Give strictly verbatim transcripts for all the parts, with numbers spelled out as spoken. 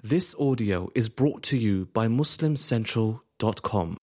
This audio is brought to you by Muslim Central dot com.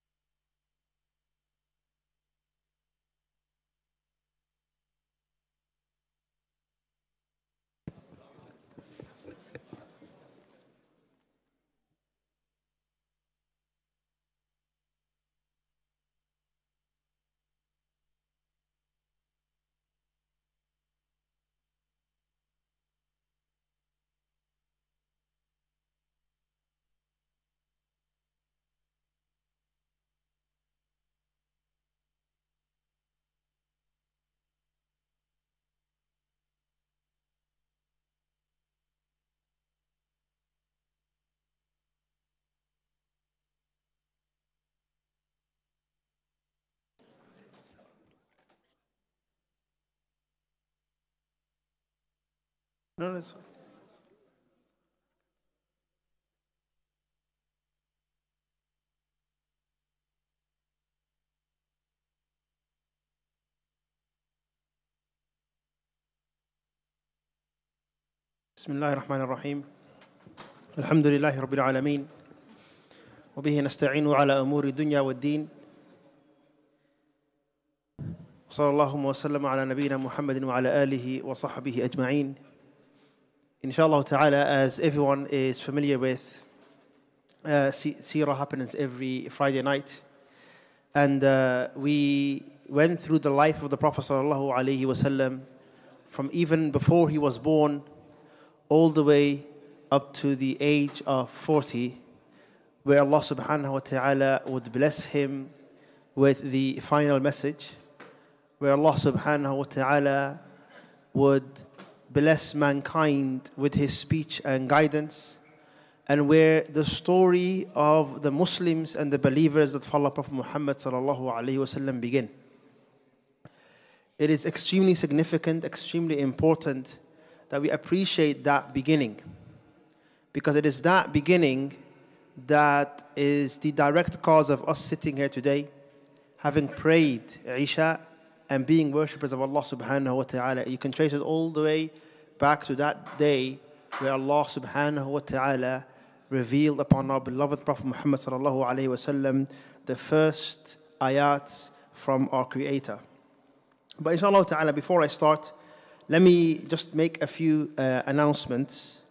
No, that's fine. بسم الله الرحمن الرحيم الحمد لله رب العالمين وبه نستعين على أمور الدنيا والدين وصلى الله وسلم على نبينا محمد وعلى آله وصحبه أجمعين. Inshallah ta'ala, as everyone is familiar with, uh, Seerah happens every Friday night, and uh, we went through the life of the Prophet sallallahu alaihi wasallam from even before he was born all the way up to the age of forty, where Allah subhanahu wa ta'ala would bless him with the final message, where Allah subhanahu wa ta'ala would bless mankind with his speech and guidance, and where the story of the Muslims and the believers that follow Prophet Muhammad sallallahu alaihi wasallam begin. It is extremely significant, extremely important that we appreciate that beginning, because it is that beginning that is the direct cause of us sitting here today, having prayed Isha and being worshippers of Allah subhanahu wa ta'ala. You can trace it all the way back to that day where Allah subhanahu wa ta'ala revealed upon our beloved Prophet Muhammad sallallahu alayhi wa sallam the first ayats from our Creator. But inshallah ta'ala, before I start, let me just make a few uh, announcements.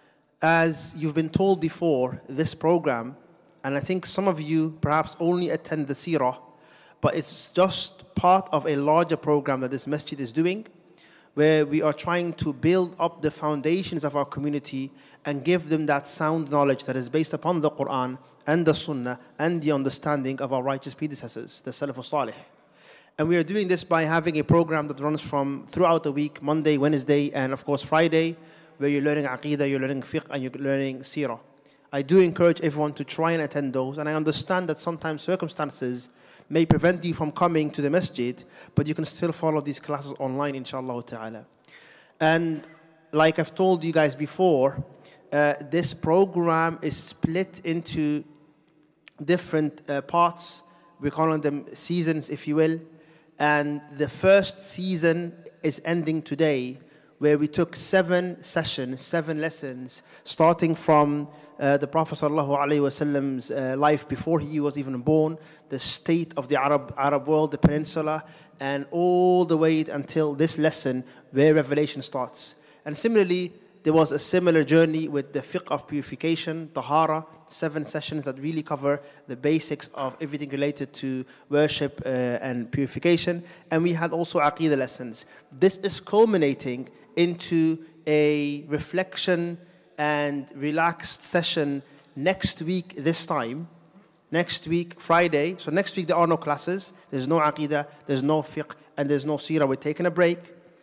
As you've been told before, this program, and I think some of you perhaps only attend the Seerah, but it's just part of a larger program that this masjid is doing, where we are trying to build up the foundations of our community and give them that sound knowledge that is based upon the Quran and the Sunnah and the understanding of our righteous predecessors, the Salaf al-Salih. And we are doing this by having a program that runs from throughout the week, Monday, Wednesday, and of course Friday, where you're learning Aqidah, you're learning Fiqh, and you're learning Seerah. I do encourage everyone to try and attend those, and I understand that sometimes circumstances may prevent you from coming to the masjid, but you can still follow these classes online, inshallah ta'ala. And like I've told you guys before, uh, this program is split into different uh, parts. We're calling them seasons, if you will. And the first season is ending today, where we took seven sessions, seven lessons, starting from uh, the Prophet sallallahu alaihi wasallam's uh, life before he was even born, the state of the Arab Arab world, the peninsula, and all the way until this lesson where revelation starts. And similarly, there was a similar journey with the fiqh of purification, tahara, seven sessions that really cover the basics of everything related to worship uh, and purification. And we had also aqidah lessons. This is culminating into a reflection and relaxed session next week this time. Next week, Friday. So next week there are no classes. There's no aqidah, there's no fiqh, and there's no seerah. We're taking a break.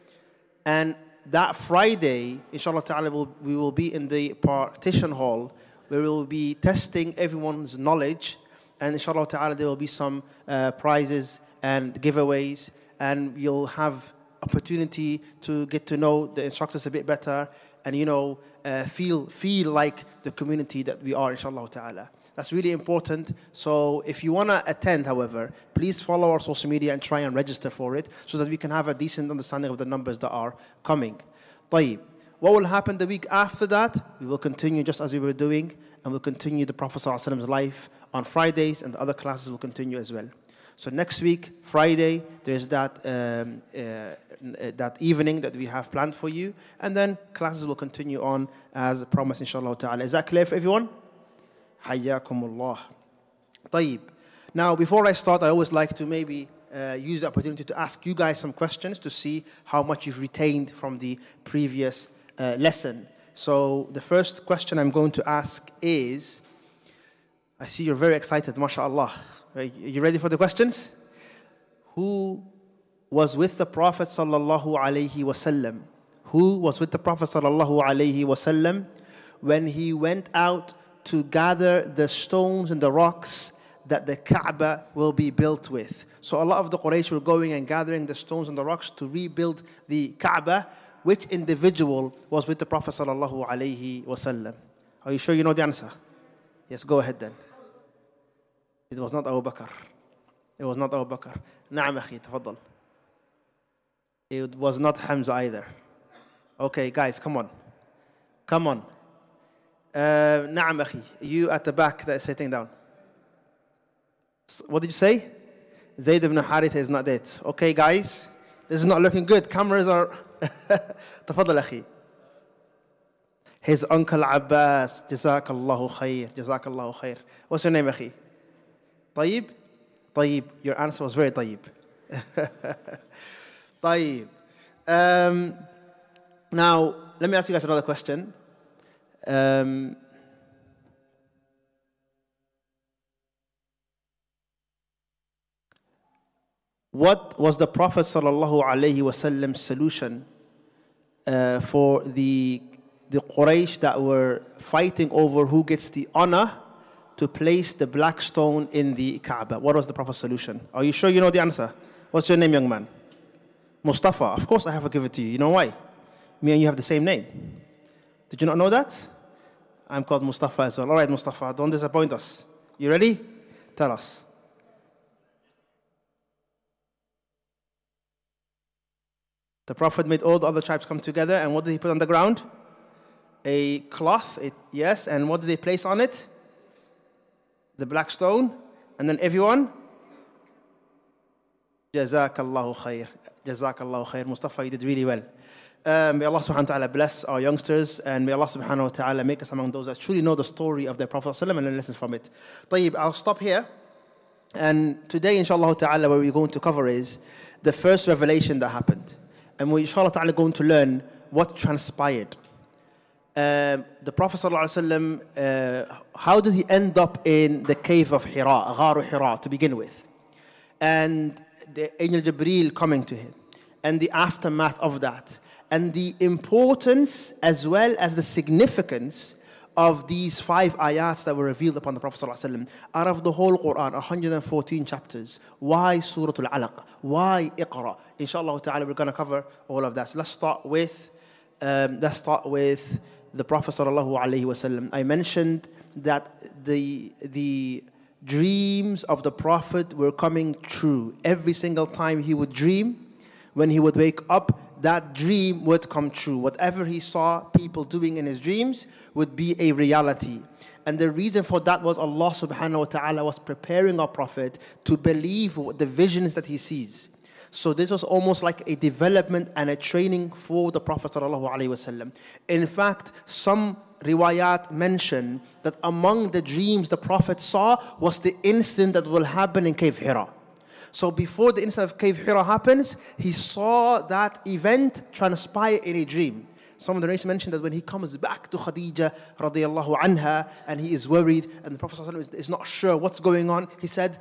And that Friday, inshallah ta'ala, we'll, we will be in the partition hall, where we will be testing everyone's knowledge. And inshallah ta'ala, there will be some uh, prizes and giveaways. And you'll have opportunity to get to know the instructors a bit better, and you know uh, feel feel like the community that we are, inshallah ta'ala. That's really important. So if you want to attend, however, please follow our social media and try and register for it, so that we can have a decent understanding of the numbers that are coming. طيب. What will happen the week after that? We will continue just as we were doing, and we'll continue the Prophet ﷺ's life on Fridays, and the other classes will continue as well. So next week, Friday, there's that um, uh, that evening that we have planned for you, and then classes will continue on as promised, inshallah ta'ala. Is that clear for everyone? Hayyakumullah. Tayyib. Now, before I start, I always like to maybe uh, use the opportunity to ask you guys some questions to see how much you've retained from the previous uh, lesson. So the first question I'm going to ask is, I see you're very excited, mashallah. Are you ready for the questions? Who was with the Prophet sallallahu alaihi wasallam? Who was with the Prophet sallallahu alaihi wasallam when he went out to gather the stones and the rocks that the Kaaba will be built with? So a lot of the Quraysh were going and gathering the stones and the rocks to rebuild the Kaaba. Which individual was with the Prophet sallallahu alaihi wasallam? Are you sure you know the answer? Yes, go ahead then. It was not Abu Bakr. It was not Abu Bakr. نعم أخي تفضل. It was not Hamza either. Okay, guys, come on. Come on. Uh, نعم أخي. You at the back that is sitting down. What did you say? Zayd ibn Haritha is not dead. Okay, guys. This is not looking good. Cameras are... تفضل أخي. His uncle Abbas. جزاك الله خير. جزاك الله خير. What's your name أخي? طيب? طيب. Your answer was very طيب. طيب. Um, now, let me ask you guys another question. Um, what was the Prophet sallallahu alaihi wasallam's solution uh, for the the Quraysh that were fighting over who gets the honor to place the black stone in the Kaaba? What was the Prophet's solution? Are you sure you know the answer? What's your name, young man? Mustafa. Of course I have to give it to you. You know why? Me and you have the same name. Did you not know that? I'm called Mustafa as well. All right, Mustafa, don't disappoint us. You ready? Tell us. The Prophet made all the other tribes come together, and what did he put on the ground? A cloth, it, yes, and what did they place on it? The black stone, and then everyone? Jazakallahu khair. Jazakallahu khair. Mustafa, you did really well. Uh, may Allah subhanahu wa ta'ala bless our youngsters, and may Allah subhanahu wa ta'ala make us among those that truly know the story of their Prophet ﷺ and learn lessons from it. Tayyib, I'll stop here. And today, inshallah ta'ala, what we're going to cover is the first revelation that happened. And we're inshallah ta'ala going to learn what transpired. Uh, the Prophet ﷺ, uh, how did he end up in the cave of Hira, Gharu Hira, to begin with? And the angel Jibreel coming to him, and the aftermath of that, and the importance as well as the significance of these five ayats that were revealed upon the Prophet ﷺ. Out of the whole Quran, one hundred fourteen chapters. Why Surah Al-Alaq? Why Iqra? Inshallah ta'ala, we're going to cover all of that. So let's start with, um, let's start with the Prophet ﷺ. I mentioned that the, the dreams of the Prophet were coming true. Every single time he would dream, when he would wake up, that dream would come true. Whatever he saw people doing in his dreams would be a reality. And the reason for that was Allah subhanahu wa ta'ala was preparing our Prophet to believe the visions that he sees. So this was almost like a development and a training for the Prophet sallallahu alaihi wasallam. In fact, some riwayat mention that among the dreams the Prophet saw was the incident that will happen in Cave Hira. So before the incident of Cave Hira happens, he saw that event transpire in a dream. Some of the narrators mentioned that when he comes back to Khadija radiallahu anha and he is worried and the Prophet ﷺ is not sure what's going on, he said,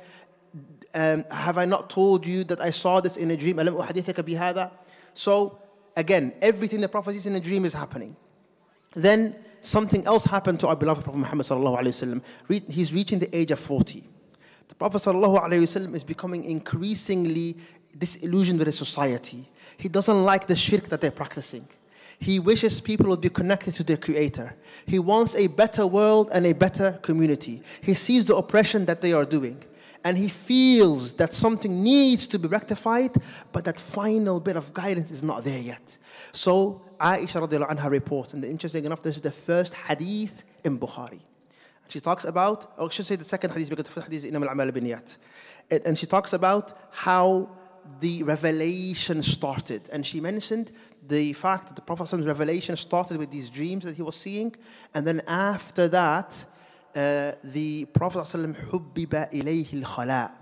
um, have I not told you that I saw this in a dream? أَلَمْ أُحَدِثَكَ بِهَذَا? So again, everything the Prophet sees in a dream is happening. Then something else happened to our beloved Prophet Muhammad sallallahu alayhi wasallam. He's reaching the age of forty. The Prophet ﷺ is becoming increasingly disillusioned with his society. He doesn't like the shirk that they're practicing. He wishes people would be connected to their Creator. He wants a better world and a better community. He sees the oppression that they are doing. and he feels that something needs to be rectified, but that final bit of guidance is not there yet. So Aisha radiallahu anha reports, and interesting enough, this is the first hadith in Bukhari. She talks about, or I should say the second hadith, because the first hadith is Innama al-a'malu binniyat. And she talks about how the revelation started. And she mentioned the fact that the Prophet's revelation started with these dreams that he was seeing. And then after that, uh, the Prophet حُبِّبَ إِلَيْهِ الْخَلَاء.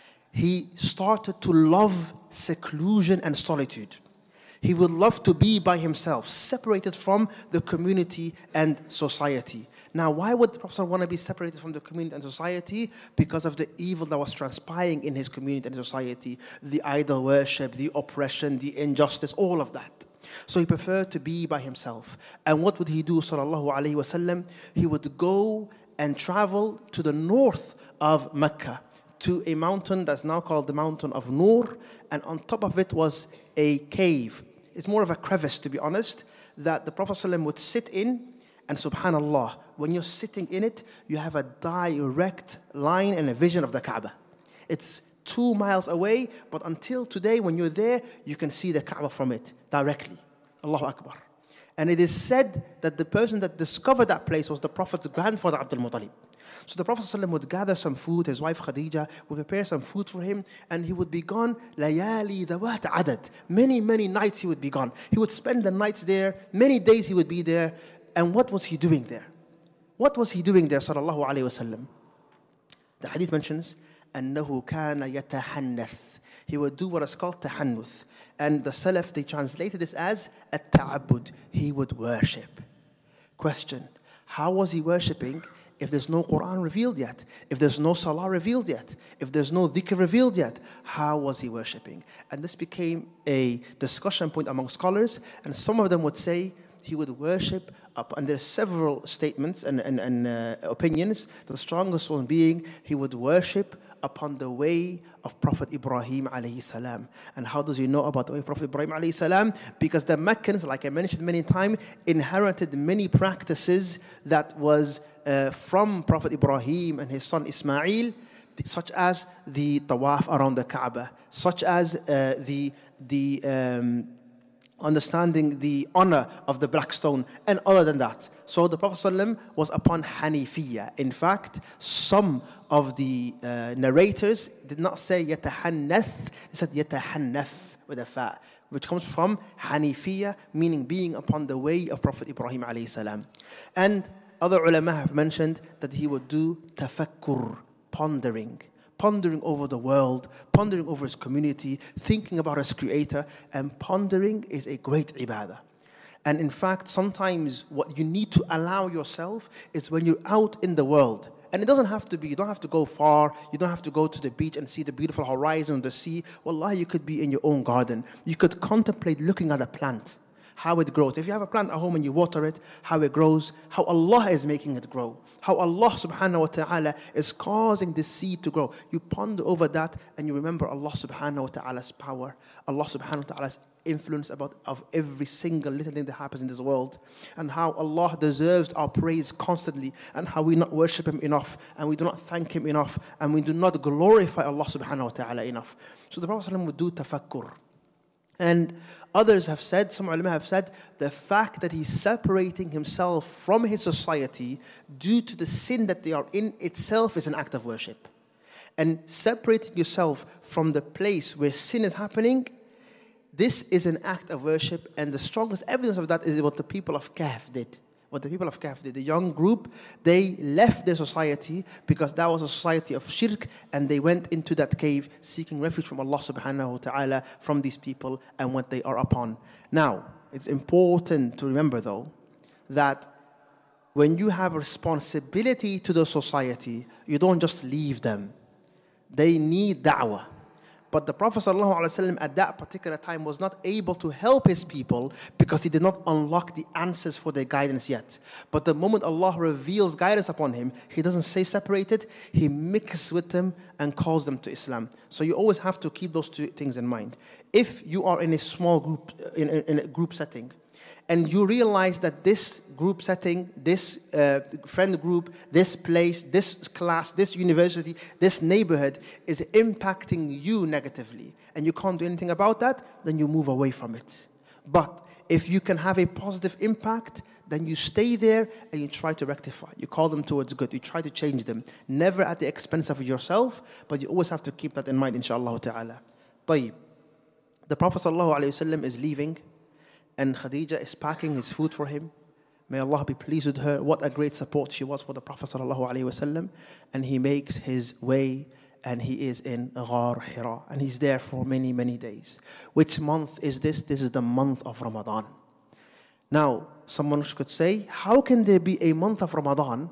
He started to love seclusion and solitude. He would love to be by himself, separated from the community and society. Now, why would the Prophet want to be separated from the community and society? Because of the evil that was transpiring in his community and society. The idol worship, the oppression, the injustice, all of that. So he preferred to be by himself. And what would he do, sallallahu alayhi wasallam? He would go and travel to the north of Mecca, to a mountain that's now called the Mountain of Nur. And on top of it was a cave. It's more of a crevice, to be honest, that the Prophet ﷺ would sit in. And subhanallah, when you're sitting in it, you have a direct line and a vision of the Kaaba. It's two miles away, but until today, when you're there, you can see the Kaaba from it directly. Allahu Akbar. And it is said that the person that discovered that place was the Prophet's grandfather, Abdul Muttalib. So the Prophet ﷺ would gather some food, his wife Khadija would prepare some food for him, and he would be gone, layali dawat adad. Many, many nights he would be gone. He would spend the nights there, many days he would be there. And what was he doing there? What was he doing there, sallallahu alayhi wasallam? The hadith mentions, أَنَّهُ كَانَ يَتَحَنَّث. He would do what is called tahannuth. And the Salaf, they translated this as at-ta'abbud. He would worship. Question, how was he worshipping if there's no Quran revealed yet? If there's no Salah revealed yet? If there's no dhikr revealed yet? How was he worshipping? And this became a discussion point among scholars. And some of them would say he would worship up, and there's several statements and, and, and uh, opinions. The strongest one being he would worship upon the way of Prophet Ibrahim alayhi salam. And how does he know about the way of Prophet Ibrahim alayhi salam? Because the Meccans, like I mentioned many times, inherited many practices that was uh, from Prophet Ibrahim and his son Ismail, such as the tawaf around the Kaaba, such as uh, the the um, understanding the honor of the black stone, and other than that. So the Prophet ﷺ was upon Hanifiyya. In fact, some of the uh, narrators did not say yatahannath, they said yatahannaf with a fa, which comes from Hanifiyya, meaning being upon the way of Prophet Ibrahim alayhi salam. And other ulama have mentioned that he would do tafakkur, pondering. Pondering over the world, pondering over his community, thinking about his creator, and pondering is a great ibadah. And in fact, sometimes what you need to allow yourself is when you're out in the world. And it doesn't have to be, you don't have to go far, you don't have to go to the beach and see the beautiful horizon, the sea. Wallahi, you could be in your own garden. You could contemplate looking at a plant, how it grows. If you have a plant at home and you water it, how it grows, how Allah is making it grow, how Allah subhanahu wa ta'ala is causing the seed to grow. You ponder over that and you remember Allah subhanahu wa ta'ala's power, Allah subhanahu wa ta'ala's influence about of every single little thing that happens in this world, and how Allah deserves our praise constantly, and how we not worship Him enough, and we do not thank Him enough, and we do not glorify Allah subhanahu wa ta'ala enough. So the Prophet ﷺ would do tafakkur. And others have said, some ulama have said, the fact that he's separating himself from his society due to the sin that they are in itself is an act of worship. And separating yourself from the place where sin is happening, this is an act of worship. And the strongest evidence of that is what the people of Kahf did. What the people of Kahf did. The young group, they left their society because that was a society of shirk, and they went into that cave seeking refuge from Allah subhanahu wa ta'ala from these people and what they are upon. Now, it's important to remember though, that when you have responsibility to the society, you don't just leave them. They need da'wah. But the Prophet ﷺ at that particular time was not able to help his people because he did not unlock the answers for their guidance yet. But the moment Allah reveals guidance upon him, He doesn't say separated, He mixes with them and calls them to Islam. So you always have to keep those two things in mind. If you are in a small group, in, in a group setting, and you realize that this group setting, this uh, friend group, this place, this class, this university, this neighborhood is impacting you negatively, and you can't do anything about that, then you move away from it. But if you can have a positive impact, then you stay there and you try to rectify. You call them towards good. You try to change them. Never at the expense of yourself, but you always have to keep that in mind, inshallah ta'ala. طيب. The Prophet sallallahu alayhi wasallam is leaving, and Khadija is packing his food for him. May Allah be pleased with her. What a great support she was for the Prophet sallallahu alayhi wasallam. And he makes his way, and he is in Ghar Hira, and he's there for many, many days. Which month is this? This is the month of Ramadan. Now, someone could say, how can there be a month of Ramadan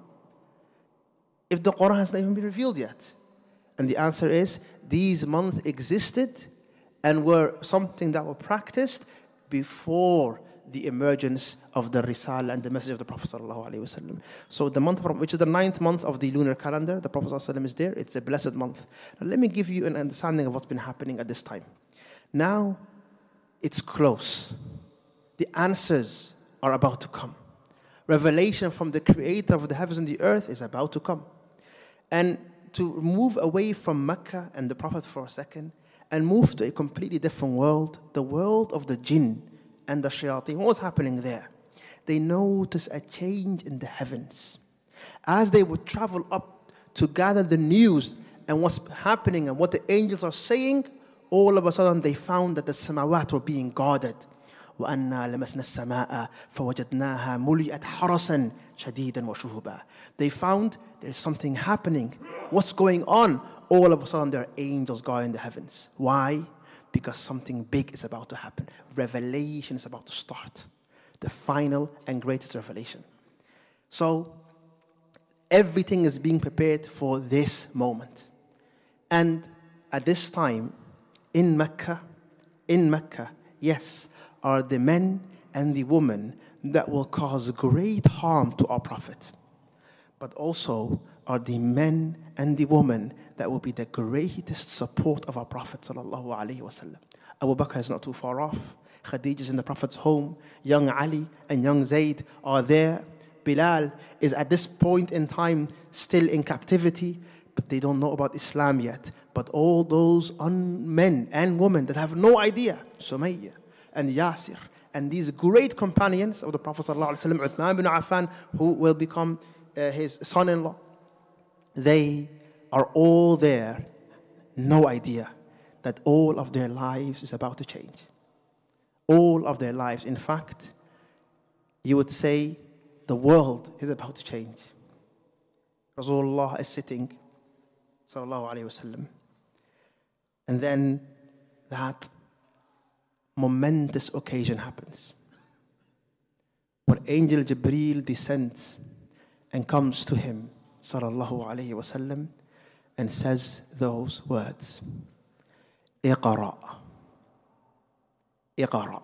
if the Quran has not even been revealed yet? And the answer is, these months existed and were something that were practiced before the emergence of the Risala and the message of the Prophet ﷺ. So the month of Ramadan, which is the ninth month of the lunar calendar, the Prophet ﷺ is there. It's a blessed month. Now let me give you an understanding of what's been happening at this time. Now, it's close. The answers are about to come. Revelation from the Creator of the heavens and the earth is about to come. And to move away from Mecca and the Prophet for a second and move to a completely different world, the world of the jinn and the shayateen. What was happening there? They noticed a change in the heavens. As they would travel up to gather the news and what's happening and what the angels are saying, all of a sudden they found that the samawat were being guarded. وَأَنَّا لَمَسْنَا السَّمَاءَ فَوَجَدْنَاهَا مُلِئَتْ حَرَسًا شَدِيدًا وَشُهُبًا. They found there's something happening. What's going on? All of a sudden there are angels guarding the heavens. Why? Because something big is about to happen. Revelation is about to start. The final and greatest revelation. So everything is being prepared for this moment. And at this time, in Mecca, in Mecca, yes, are the men and the women that will cause great harm to our Prophet. But also are the men and the women that will be the greatest support of our Prophet sallallahu alaihi wasallam. Abu Bakr is not too far off. Khadija is in the Prophet's home. Young Ali and young Zayd are there. Bilal is at this point in time still in captivity, but they don't know about Islam yet. But all those un- men and women that have no idea, Sumayya and Yasir, and these great companions of the Prophet sallallahu alaihi wasallam, Uthman bin Affan, who will become uh, his son-in-law, they are all there, no idea that all of their lives is about to change. All of their lives. In fact, you would say the world is about to change. Rasulullah is sitting, sallallahu alayhi wasallam, and then that momentous occasion happens, where Angel Jibreel descends and comes to him, sallallahu alayhi wasallam, and says those words, Iqra. Iqra.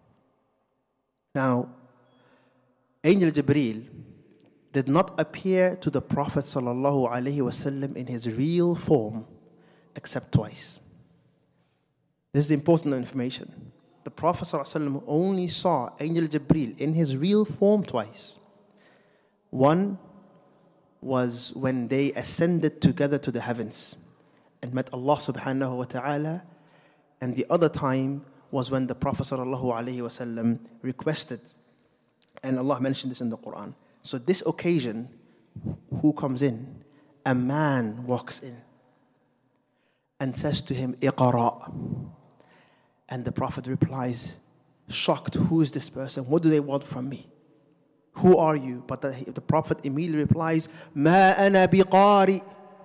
Now, Angel Jibreel did not appear to the Prophet sallallahu alaihi wasallam in his real form except twice. This is important information. The Prophet sallallahu alaihi wasallam only saw Angel Jibreel in his real form twice. One was when they ascended together to the heavens and met Allah subhanahu wa ta'ala, and the other time was when the Prophet sallallahu alaihi wasallam requested, and Allah mentioned this in the Quran. So this occasion, who comes in? A man walks in and says to him, Iqra. And the Prophet replies, shocked, who is this person? What do they want from me? Who are you? But the, the Prophet immediately replies, Ma ana biqari.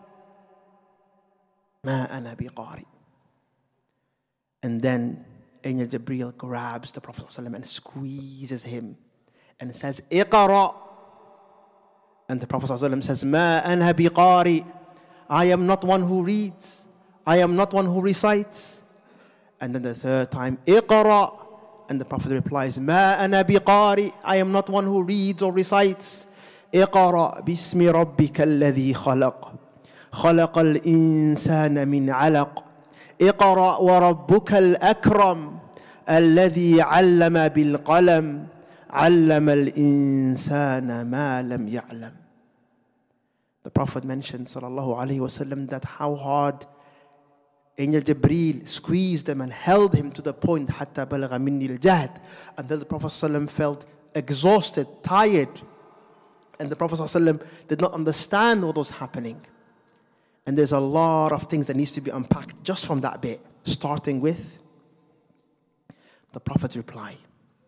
Ma ana biqari. And then Angel Jibreel grabs the Prophet ﷺ and squeezes him and says, Iqra. And the Prophet ﷺ says, Ma ana biqari. I am not one who reads. I am not one who recites. And then the third time, Iqra. And the Prophet replies, Ma ana biqari. I am not one who reads or recites. Iqra bismi rabbika alladhi khalaq. خلق الإنسان من علق. اقرأ وربك الأكرم الذي علم بالقلم عَلَّمَ الْإِنسَانَ مَا لَمْ يَعْلَمْ. The Prophet mentioned, sallallahu alayhi wasallam, that how hard Angel Jibreel squeezed him and held him to the point حَتَّى بَلَغَ مِنِّي الْجَهْدِ, until the Prophet sallam felt exhausted, tired. And the Prophet sallam did not understand what was happening. And there's a lot of things that needs to be unpacked just from that bit, starting with the Prophet's reply.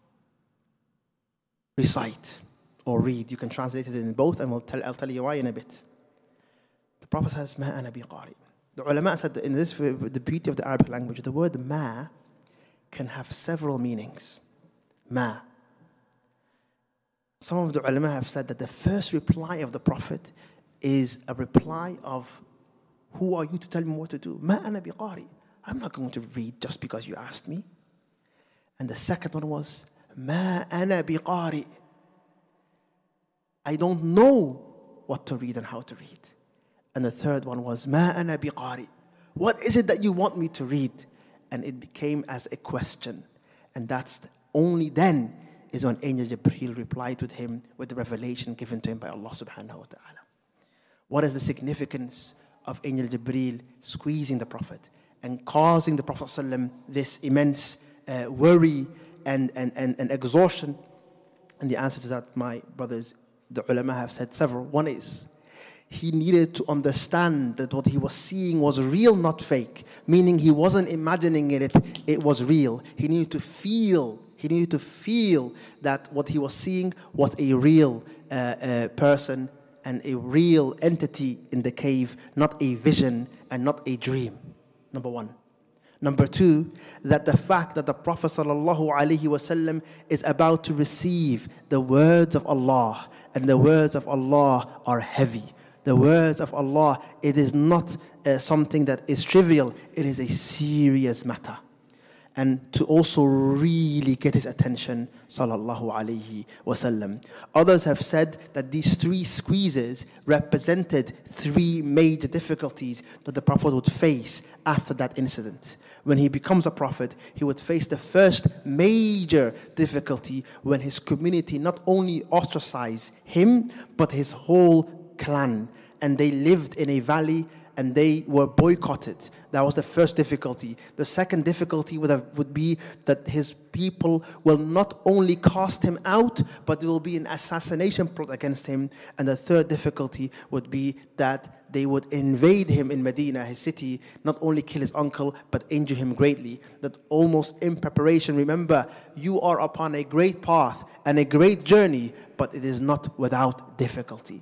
Recite or read. You can translate it in both, and we'll tell, I'll tell you why in a bit. The Prophet says, مَا أَنَا بِقَارِئ. The ulama said that in this, the beauty of the Arabic language, the word ma can have several meanings. Ma. Some of the ulama have said that the first reply of the Prophet is a reply of, who are you to tell me what to do? Ma ana biqari. I'm not going to read just because you asked me. And the second one was, ma ana biqari. I don't know what to read and how to read. And the third one was, ma ana biqari. What is it that you want me to read? And it became as a question. And that's only then is when Angel Jibreel replied with him with the revelation given to him by Allah subhanahu wa ta'ala. What is the significance of Angel Jibreel squeezing the Prophet and causing the Prophet ﷺ this immense uh, worry and, and, and, and exhaustion? And the answer to that, my brothers, the ulama have said several. One is, he needed to understand that what he was seeing was real, not fake. Meaning he wasn't imagining it, it was real. He needed to feel, he needed to feel that what he was seeing was a real uh, uh, person and a real entity in the cave, not a vision and not a dream. Number one. Number two, that the fact that the Prophet sallallahu alaihi wasallam is about to receive the words of Allah, and the words of Allah are heavy. The words of Allah, it is not uh, something that is trivial, it is a serious matter. And to also really get his attention, sallallahu alaihi wasallam. Others have said that these three squeezes represented three major difficulties that the Prophet would face after that incident. When he becomes a prophet, he would face the first major difficulty when his community not only ostracized him, but his whole clan. And they lived in a valley and they were boycotted. That was the first difficulty. The second difficulty would, have, would be that his people will not only cast him out, but there will be an assassination plot against him. And the third difficulty would be that they would invade him in Medina, his city, not only kill his uncle, but injure him greatly. That almost in preparation, remember, you are upon a great path and a great journey, but it is not without difficulty.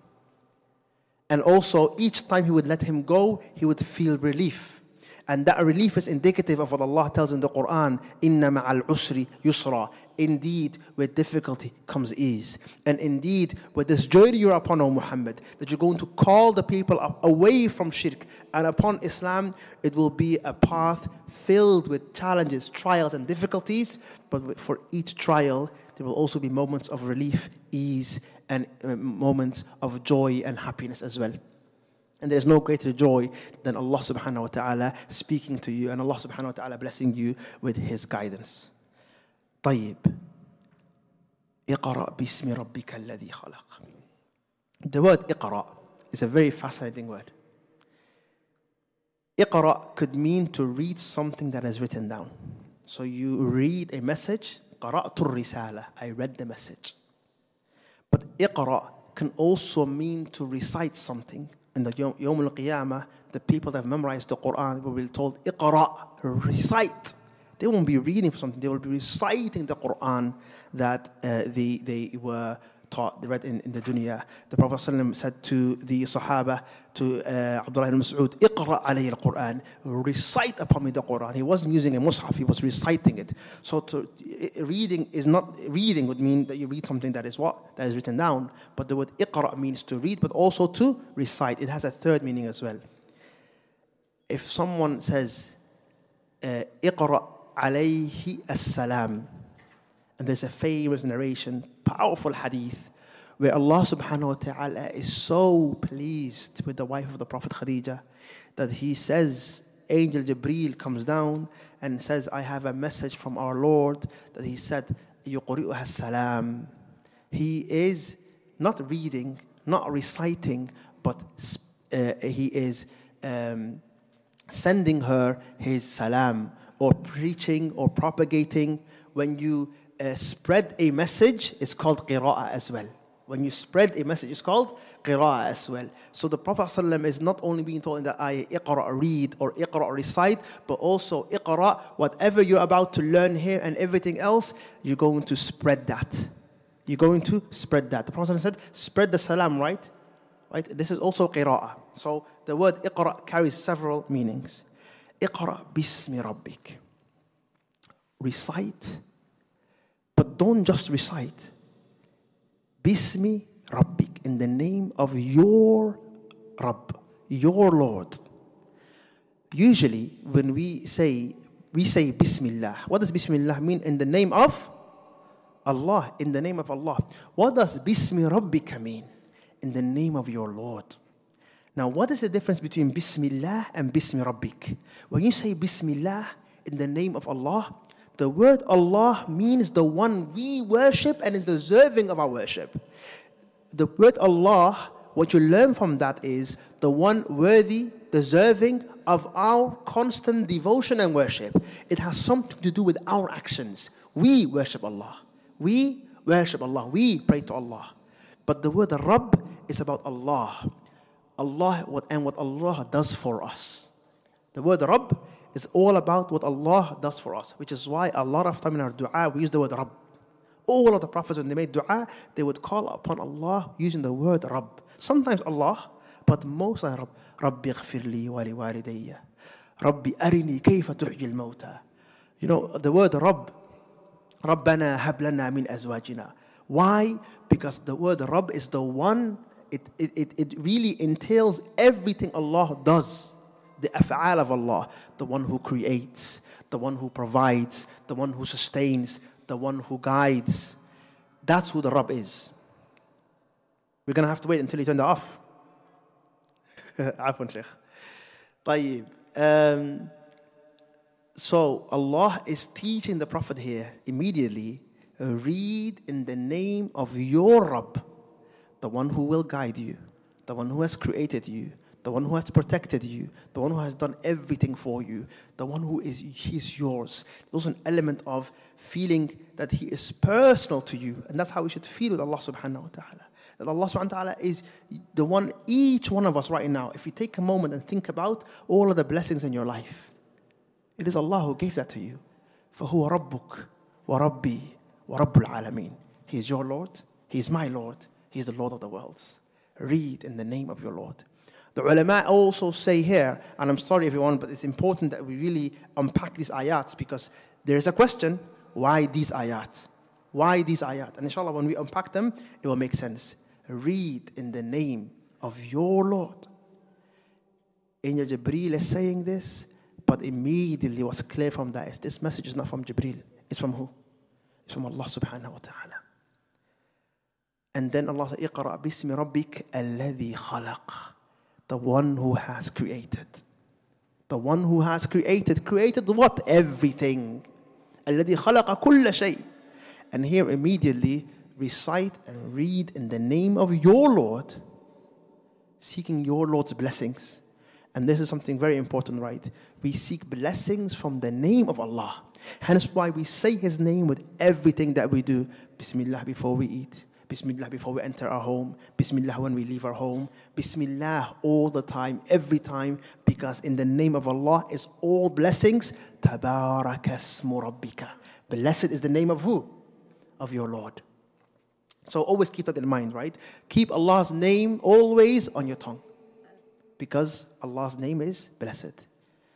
And also, each time he would let him go, he would feel relief. And that relief is indicative of what Allah tells in the Quran, إِنَّ مَعَ الْعُسْرِ يُسْرًا. Indeed, with difficulty comes ease. And indeed, with this journey you're upon, O Muhammad, that you're going to call the people up away from shirk and upon Islam, it will be a path filled with challenges, trials, and difficulties. But for each trial, there will also be moments of relief, ease, and moments of joy and happiness as well. And there is no greater joy than Allah subhanahu wa ta'ala speaking to you and Allah subhanahu wa ta'ala blessing you with His guidance. طيب. اقرأ باسم ربك الذي خلق. The word اقرأ is a very fascinating word. اقرأ could mean to read something that is written down. So you read a message, قرأت الرسالة, I read the message. But اقرأ can also mean to recite something. In the Yawm al-Qiyamah, the people that have memorized the Quran will be told, اقرأ, recite. They won't be reading for something, they will be reciting the Quran that uh, they, they were taught, they read in, in the dunya. The Prophet ﷺ said to the Sahaba, to uh, Abdullah ibn Mas'ud, اقرأ علي القرآن, recite upon me the Quran. He wasn't using a mushaf, he was reciting it. So to, reading is not, reading would mean that you read something that is what? That is written down. But the word اقرأ means to read, but also to recite. It has a third meaning as well. If someone says, اقرأ عليه السلام, and there's a famous narration, powerful hadith, where Allah subhanahu wa ta'ala is so pleased with the wife of the Prophet Khadija that he says, Angel Jibreel comes down and says, I have a message from our Lord, that he said, يقرئها السلام. He is not reading, not reciting, but uh, he is um, sending her his salam, or preaching or propagating. When you uh, spread a message, it's called qira'ah as well. When you spread a message, it's called qira'ah as well. So the Prophet ﷺ is not only being told in the ayah, iqra, read, or iqra, recite, but also iqra, whatever you're about to learn here and everything else, you're going to spread that. You're going to spread that. The Prophet ﷺ said, spread the salam, right? Right? This is also qira'ah. So the word iqra carries several meanings. Iqra bismi rabbik. Recite, but don't just recite. Bismi rabbik, in the name of your Rabb, your Lord. Usually, when we say we say Bismillah, what does Bismillah mean? In the name of Allah, in the name of Allah. What does Bismi rabbika mean? In the name of your Lord. Now, what is the difference between Bismillah and Bismi rabbik? When you say Bismillah, in the name of Allah, the word Allah means the one we worship and is deserving of our worship. The word Allah, what you learn from that is the one worthy, deserving of our constant devotion and worship. It has something to do with our actions. We worship Allah. We worship Allah. We pray to Allah. But the word Rabb is about Allah. Allah and what Allah does for us. The word Rabb is all about what Allah does for us, which is why a lot of time in our dua we use the word Rabb. All of the prophets, when they made dua, they would call upon Allah using the word Rabb. Sometimes Allah, but most are Rabb. Rabbi ighfirli wa li walidayya. Rabbi arini kayfa tuhyi al-mawta. You know, the word Rabb, Rabbana hab lana min azwajina. Why? Because the word Rabb is the one, it, it, it, it really entails everything Allah does. The af'al of Allah, the one who creates, the one who provides, the one who sustains, the one who guides. That's who the Rabb is. We're going to have to wait until you turn that off. Afwan, Sheikh. طيب. Um, so Allah is teaching the Prophet here immediately, read in the name of your Rabb, the one who will guide you, the one who has created you, the one who has protected you, the one who has done everything for you, the one who is He's yours. There's an element of feeling that He is personal to you, and that's how we should feel with Allah subhanahu wa ta'ala. That Allah subhanahu wa ta'ala is the one, each one of us right now, if you take a moment and think about all of the blessings in your life, it is Allah who gave that to you. فَهُوَ رَبُّكَ وَرَبِّي وَرَبُّ الْعَالَمِينَ. He is your Lord, He is my Lord, He is the Lord of the worlds. Read in the name of your Lord. The ulama also say here, and I'm sorry everyone, but it's important that we really unpack these ayats, because there is a question, why these ayat? Why these ayat? And inshallah, when we unpack them, it will make sense. Read in the name of your Lord. Angel Jibreel is saying this, but immediately what's clear from that is this message is not from Jibreel. It's from who? It's from Allah subhanahu wa ta'ala. And then Allah said, اقرأ باسم ربك الذي خلق. The one who has created. The one who has created. Created what? Everything. الذي خلق كل شيء. And here immediately recite and read in the name of your Lord, seeking your Lord's blessings. And this is something very important, right? We seek blessings from the name of Allah. Hence why we say His name with everything that we do. Bismillah before we eat. Bismillah before we enter our home. Bismillah when we leave our home. Bismillah all the time, every time, because in the name of Allah is all blessings. Tabaraka asmu rabbika. Blessed is the name of who? Of your Lord. So always keep that in mind, right? Keep Allah's name always on your tongue, because Allah's name is blessed.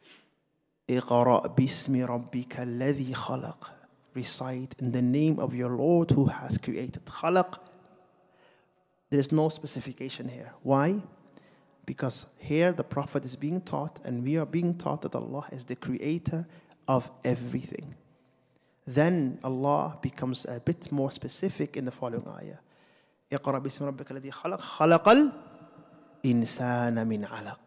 اقرأ باسم ربك الذي خلق. Recite in the name of your Lord who has created. Khalaq. There is no specification here. Why? Because here the Prophet is being taught, and we are being taught that Allah is the creator of everything. Then Allah becomes a bit more specific in the following ayah. اقرأ باسم ربك الذي خلق خلق الإنسان من علق.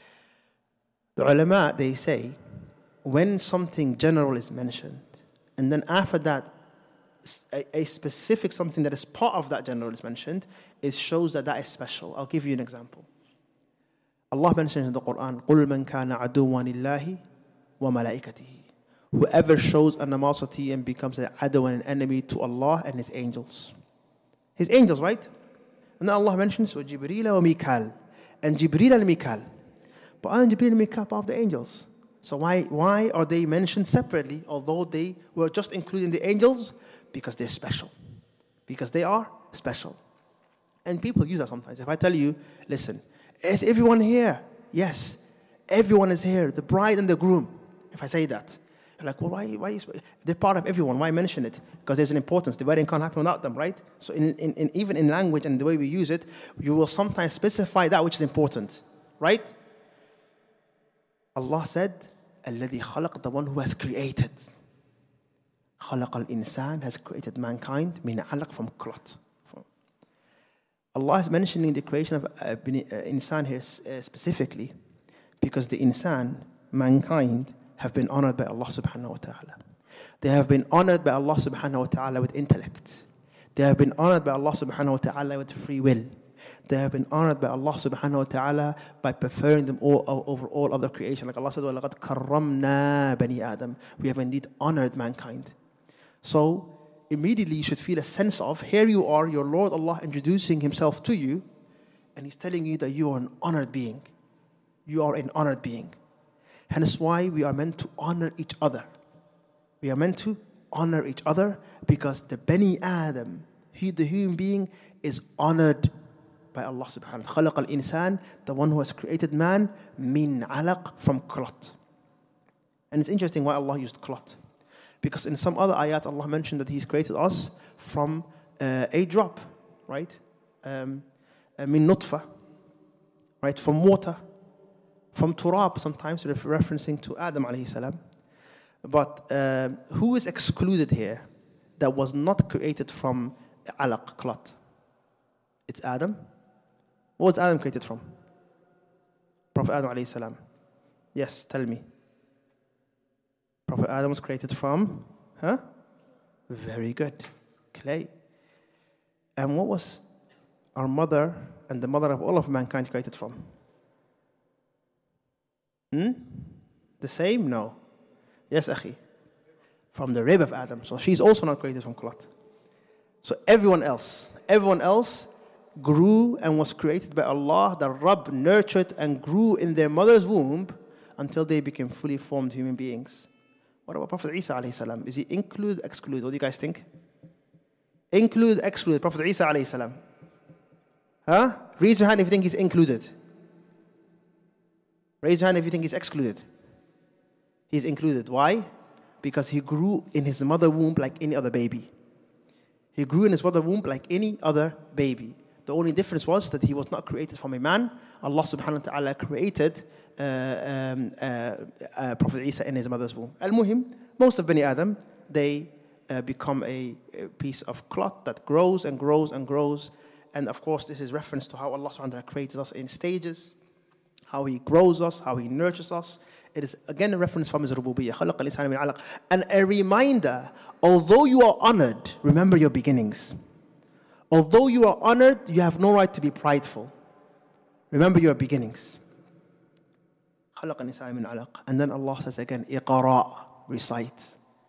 The ulama, they say, when something general is mentioned, and then after that, a, a specific something that is part of that general is mentioned, it shows that that is special. I'll give you an example. Allah mentions in the Quran, قُلْ مَنْ كَانَ عَدُوًا لِلَّهِ وَمَلَائِكَتِهِ. Whoever shows animosity and becomes an adu and an enemy to Allah and His angels. His angels, right? And then Allah mentions, وَجِبْرِيلَ وَمِيكَالَ. And Jibreel and Mikael. But aren't Jibreel and Mikael part of the angels? So why, why are they mentioned separately, although they were just included in the angels? Because they're special. Because they are special. And people use that sometimes. If I tell you, listen, is everyone here? Yes, everyone is here, the bride and the groom. If I say that, you're like, well, why, why is, they're part of everyone, why mention it? Because there's an importance. The wedding can't happen without them, right? So in, in, in, even in language and the way we use it, you will sometimes specify that which is important, right? Allah said, الَّذِي خَلَقَ, the one who has created. خَلَقَ الْإِنسان, has created mankind, مِنْ عَلَقٍ, from clot. Allah is mentioning the creation of uh, insan here uh, specifically because the insan, mankind, have been honored by Allah subhanahu wa ta'ala. They have been honored by Allah subhanahu wa ta'ala with intellect. They have been honored by Allah subhanahu wa ta'ala with free will. They have been honored by Allah subhanahu wa ta'ala by preferring them all, over all other creation. Like Allah said, وَلَقَدْ كَرَّمْنَا بَنِي آدَمَ. We have indeed honored mankind. So, immediately you should feel a sense of, here you are, your Lord Allah introducing Himself to you, and He's telling you that you are an honored being. You are an honored being. Hence why we are meant to honor each other. We are meant to honor each other because the Bani Adam, he, the human being, is honored by Allah subhanahu wa ta'ala. خَلَقَ الْإِنسان, the one who has created man, min alaq, from clot. And it's interesting why Allah used clot. Because in some other ayat, Allah mentioned that He's created us from uh, a drop, right? Um, uh, min nutfa, right? From water, from turab, sometimes referencing to Adam alayhi salam. But uh, who is excluded here that was not created from alaq, clot? It's Adam. What was Adam created from? Prophet Adam alayhi salam. Yes, tell me. Prophet Adam was created from, huh? Very good. Clay. And what was our mother and the mother of all of mankind created from? Hmm? The same? No. Yes, akhi. From the rib of Adam. So she's also not created from clot. So everyone else, everyone else grew and was created by Allah. The Rabb nurtured and grew in their mother's womb until they became fully formed human beings. What about Prophet Isa alayhi salam? Is he include, exclude? What do you guys think? Include, exclude. Prophet Isa alayhi salam. Huh? Raise your hand if you think he's included. Raise your hand if you think he's excluded. He's included. Why? Because he grew in his mother womb like any other baby. He grew in his mother womb like any other baby. The only difference was that he was not created from a man. Allah subhanahu wa ta'ala created uh, um, uh, uh, Prophet Isa in his mother's womb. Al-Muhim, most of Bani Adam, they uh, become a, a piece of cloth that grows and grows and grows. And of course, this is reference to how Allah subhanahu wa ta'ala created us in stages, how He grows us, how He nurtures us. It is again a reference from His rububiyyah. خَلَقَ الْإِنسَانَ مِنْ عَلَقٍ. And a reminder, although you are honored, remember your beginnings. Although you are honored, you have no right to be prideful. Remember your beginnings. خَلَقَ الْإِنسَانَ مِنْ عَلَقٍ. And then Allah says again, اقرأ, recite.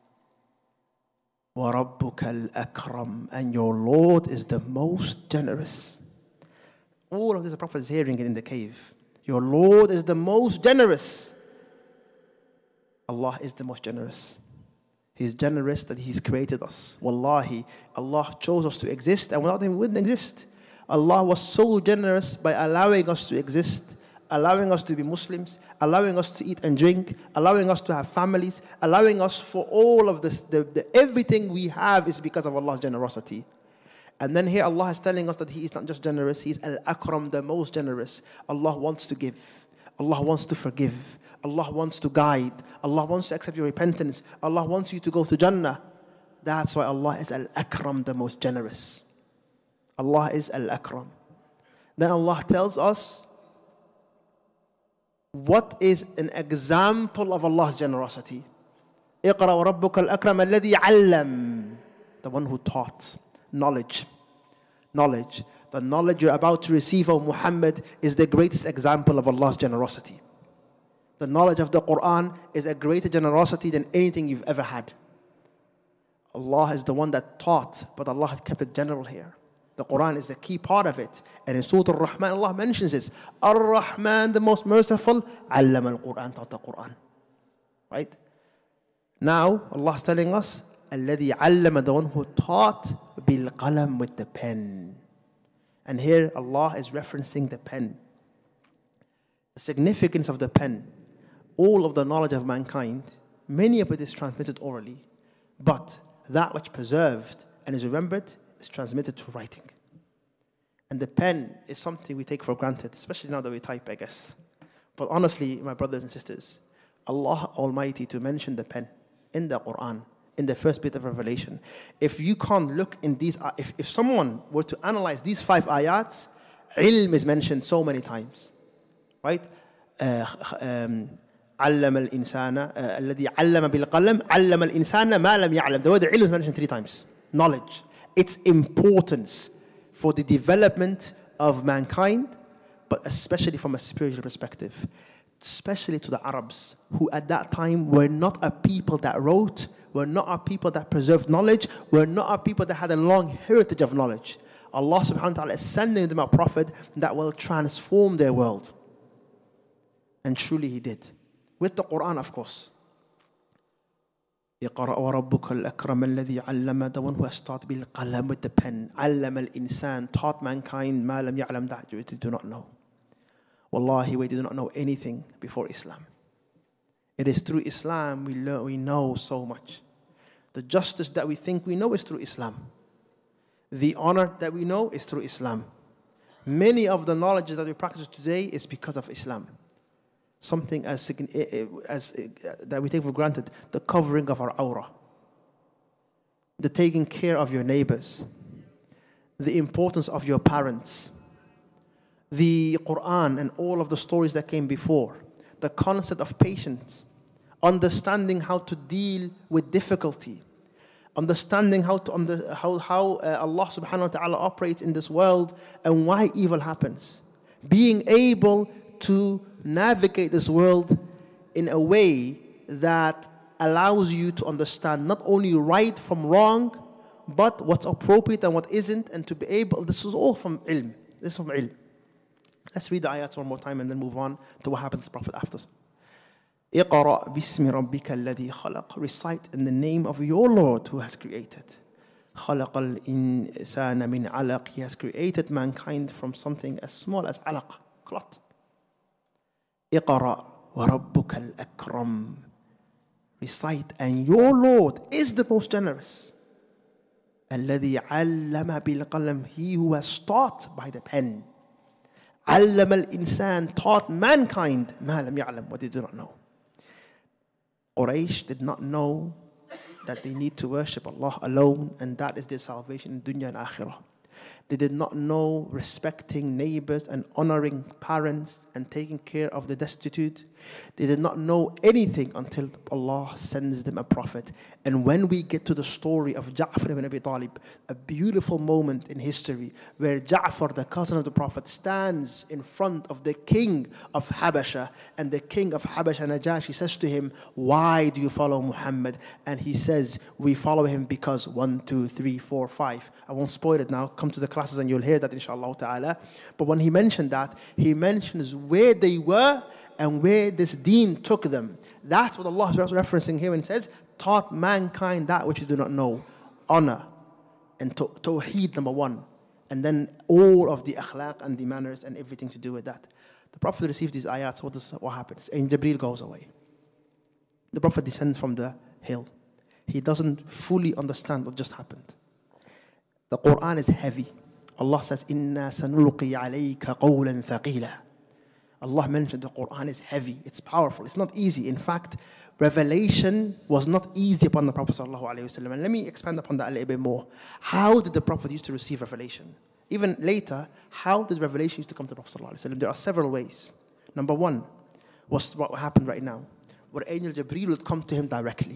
وَرَبُّكَ الْأَكْرَمُ. And your Lord is the most generous. All of this the Prophet is hearing it in the cave. Your Lord is the most generous. Allah is the most generous. He's generous that He's created us. Wallahi, Allah chose us to exist, and without Him we wouldn't exist. Allah was so generous by allowing us to exist, allowing us to be Muslims, allowing us to eat and drink, allowing us to have families, allowing us for all of this. The, the, everything we have is because of Allah's generosity. And then here Allah is telling us that He is not just generous, He is Al-Akram, the most generous. Allah wants to give. Allah wants to forgive. Allah wants to guide. Allah wants to accept your repentance. Allah wants you to go to Jannah. That's why Allah is Al-Akram, the most generous. Allah is Al-Akram. Then Allah tells us what is an example of Allah's generosity. اقرأ وربك الأكرم الذي علم the one who taught. Knowledge. Knowledge. The knowledge you're about to receive, O Muhammad, is the greatest example of Allah's generosity. The knowledge of the Quran is a greater generosity than anything you've ever had. Allah is the one that taught, but Allah had kept it general here. The Quran is the key part of it. And in Surah Al-Rahman, Allah mentions this. Ar-Rahman, the most merciful, allama al-Quran, taught the Quran. Right? Now, Allah is telling us, alladhi allama, the one who taught bil-qalam, with the pen. And here Allah is referencing the pen. The significance of the pen. All of the knowledge of mankind, many of it is transmitted orally. But that which preserved and is remembered is transmitted through writing. And the pen is something we take for granted, especially now that we type, I guess. But honestly, my brothers and sisters, Allah Almighty to mention the pen in the Quran, in the first bit of Revelation. If you can't look in these, if, if someone were to analyze these five ayats, ilm is mentioned so many times. Right? Uh, um, علم الإنسان الذي علم بالقلم علم الإنسان ما لم يعلم. The word ilm is mentioned three times. Knowledge. Its importance for the development of mankind, but especially from a spiritual perspective. Especially to the Arabs, who at that time were not a people that wrote, were not a people that preserved knowledge, were not a people that had a long heritage of knowledge. Allah subhanahu wa ta'ala is sending them a prophet that will transform their world. And truly He did. With the Quran, of course. اقرأ وربك الأكرم الذي علم, the one who has taught بالقلم, with the pen. علم الإنسان, taught mankind ما لم يعلم, that they do not know. Wallahi, we did not know anything before Islam. It is through Islam we learn, we know so much. The justice that we think we know is through Islam. The honor that we know is through Islam. Many of the knowledges that we practice today is because of Islam. Something as, as that we take for granted, the covering of our aura, the taking care of your neighbors, the importance of your parents, the Quran and all of the stories that came before, the concept of patience, understanding how to deal with difficulty, understanding how to under, how, how uh, Allah subhanahu wa ta'ala operates in this world and why evil happens. Being able to navigate this world in a way that allows you to understand not only right from wrong, but what's appropriate and what isn't, and to be able, this is all from ilm. This is from ilm. Let's read the ayats one more time and then move on to what happened to the Prophet after. اقرأ باسم ربك الذي خلق. Recite in the name of your Lord who has created. خلق الإنسان من علق. He has created mankind from something as small as علق, clot. اقرأ وربك الأكرم. Recite, and your Lord is the most generous. الذي علم بالقلم. He who has taught by the pen. علم الإنسان, taught mankind ما لم يعلم, what they do not know. Quraysh did not know that they need to worship Allah alone, and that is their salvation in dunya and akhirah. They did not know respecting neighbors and honoring parents and taking care of the destitute. They did not know anything until Allah sends them a prophet. And when we get to the story of Ja'far ibn Abi Talib, a beautiful moment in history where Ja'far, the cousin of the Prophet, stands in front of the king of Habasha, and the king of Habasha, Najashi, says to him, why do you follow Muhammad? And he says, we follow him because one, two, three, four, five. I won't spoil it now. Come to the classes and you'll hear that inshallah ta'ala. But when he mentioned that, he mentions where they were and where this deen took them. That's what Allah is referencing here when it says, taught mankind that which you do not know. Honor and to- tawheed, number one. And then all of the akhlaq and the manners and everything to do with that. The Prophet received these ayats. What, does, what happens? And Jibreel goes away. The Prophet descends from the hill. He doesn't fully understand what just happened. The Quran is heavy. Allah says, إِنَّا سَنُلْقِي عَلَيْكَ قَوْلًا ثَقِيلًا. Allah mentioned the Quran is heavy. It's powerful. It's not easy. In fact, revelation was not easy upon the Prophet ﷺ. And let me expand upon that a little bit more. How did the Prophet used to receive revelation? Even later, how did revelation used to come to the Prophet ﷺ? There are several ways. Number one was what happened right now, where Angel Jibreel would come to him directly.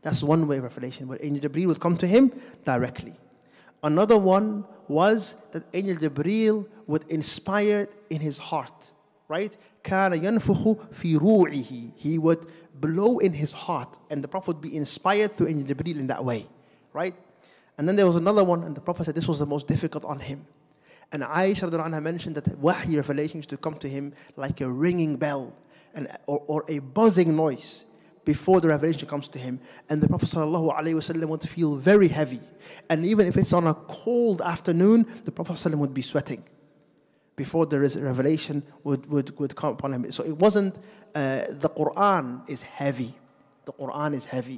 That's one way of revelation, where Angel Jibreel would come to him directly. Another one was that Angel Jibreel would inspire in his heart, right? كَانَ يَنْفُخُ فِي رُوعِهِ. He would blow in his heart, and the Prophet would be inspired through Angel Jibreel in that way, right? And then there was another one, and the Prophet said this was the most difficult on him. And Aisha radiallahu anha mentioned that wahy revelation used to come to him like a ringing bell and, or, or a buzzing noise before the revelation comes to him. And the Prophet sallallahu alaihi wasallam would feel very heavy. And even if it's on a cold afternoon, the Prophet sallallahu would be sweating before the revelation would, would, would come upon him. So it wasn't, uh, the Quran is heavy. The Quran is heavy.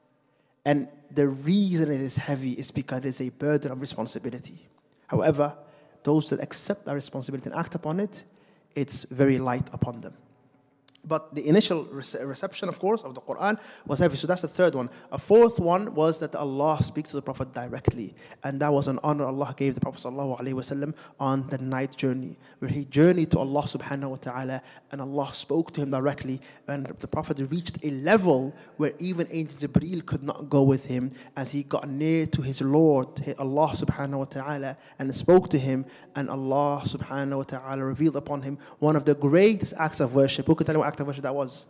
And the reason it is heavy is because there's a burden of responsibility. However, those that accept our responsibility and act upon it, it's very light upon them. But the initial rece- reception, of course, of the Quran was heavy. So that's the third one. A fourth one was that Allah speaks to the Prophet directly. And that was an honor Allah gave the Prophet ﷺ on the night journey, where he journeyed to Allah subhanahu wa ta'ala, and Allah spoke to him directly. And the Prophet reached a level where even Angel Jibreel could not go with him, as he got near to his Lord, Allah subhanahu wa ta'ala, and spoke to him. And Allah subhanahu wa ta'ala revealed upon him one of the greatest acts of worship. Who could tell you what act of worship that was?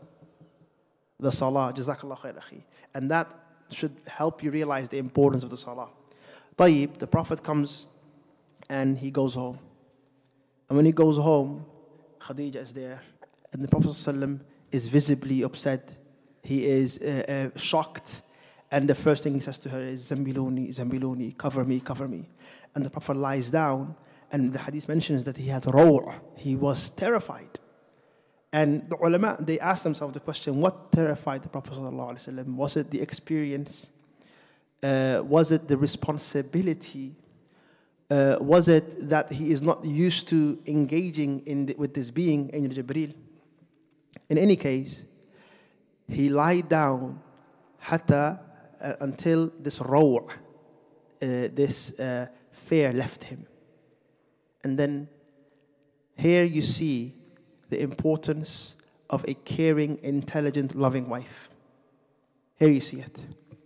The salah. Jazakallah khair akhi. And that should help you realize the importance of the salah. Tayyib, the Prophet comes and he goes home. And when he goes home, Khadija is there. And the Prophet ﷺ is visibly upset. He is uh, uh, shocked. And the first thing he says to her is, Zambiluni, Zambiluni, cover me, cover me. And the Prophet lies down. And the hadith mentions that he had raw'. He was terrified. And the ulama, they asked themselves the question, what terrified the Prophet ﷺ? Was it the experience? Uh, was it the responsibility? Uh, was it that he is not used to engaging in the, with this being, Angel Jibreel? In any case, he lied down hatta, uh, until this raw', uh, this uh, fear left him. And then here you see the importance of a caring, intelligent, loving wife. Here you see it.